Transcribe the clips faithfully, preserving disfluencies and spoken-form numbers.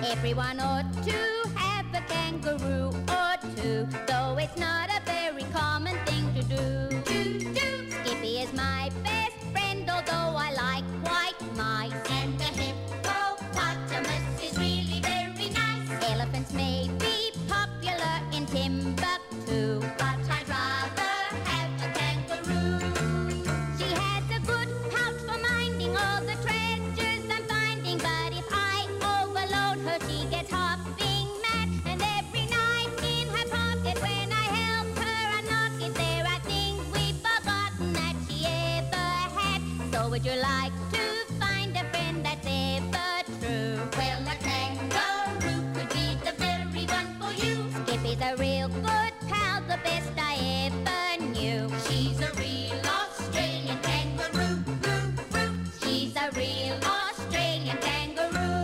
Everyone ought to have a kangaroo or two, though it's not a very common thing to do. Do, do. Skippy is my best friend, although I like white mice. And the hippopotamus is really very nice. Elephants may be popular in Timbuktu, but I'd rather have a kangaroo. She has a good pouch for minding all the treasures I'm finding, but if I overload her, she gets hopping mad. And every night in her pocket, when I help her unlock it, there are things we've forgotten that she ever had. So would you like to find a friend that's ever true? Well, a kangaroo could be the very one for you. Skippy's a real good pal, the best I ever knew. She's a real Australian kangaroo. Roo, roo. She's a real Australian kangaroo.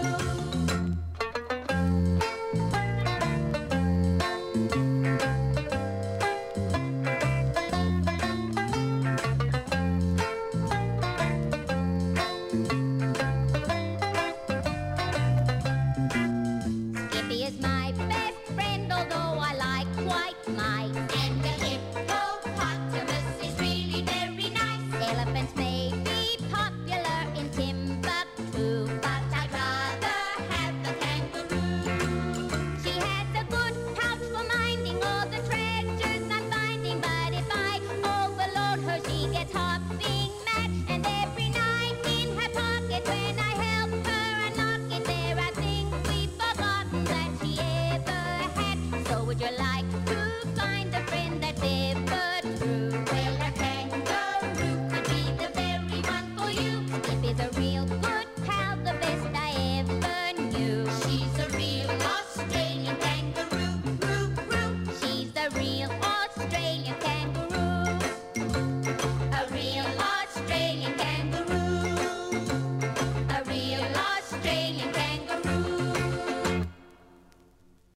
Skippy is my best friend, although I like white mice. And the hippopotamus is really very nice. Elephants may be popular in Timbuktu, But I'd rather have a kangaroo. she has a good pouch for minding all the treasures I'm finding, but if I overload her, she gets hopping mad. And every night in her pocket, when I help her unlock it, there are things we've forgotten that she ever had. So would you like to find a friend that's ever true? Well, a kangaroo could be the very one for you. Skippy's a real good pal, the best I ever knew. She's a real Australian kangaroo. Roo, roo. She's the real Australian kangaroo. A real